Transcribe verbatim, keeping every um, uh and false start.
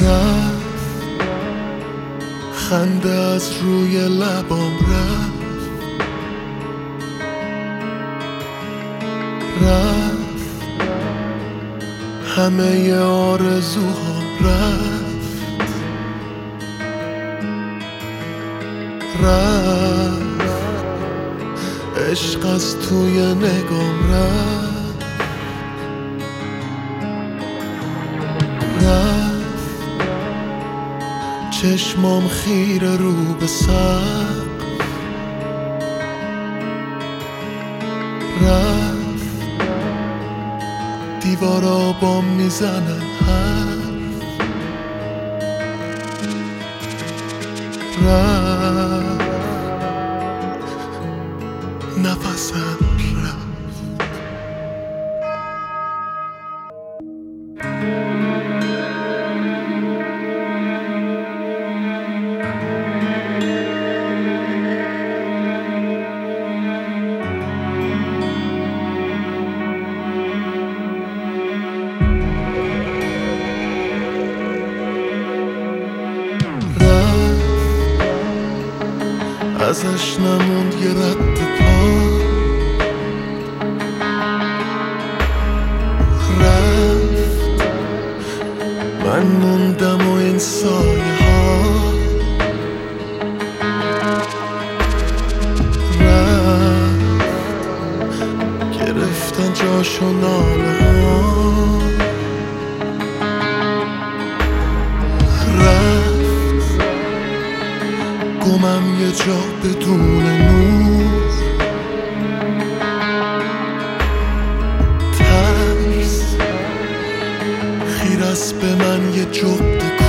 رفت خنده از روی لبام رفت رفت همه آرزوها رفت رفت عشق از توی نگام رفت رفت چشمام خیره رو به سقف رفت دیوارا بام میزنن حرف رفت نفسم رفت ازش نموند یه رد پا رفت من موندم و این سایه ها رفت گرفتن جاشو ناله ها گمم یه جا بدون نور ترس خیر است به من یه جغد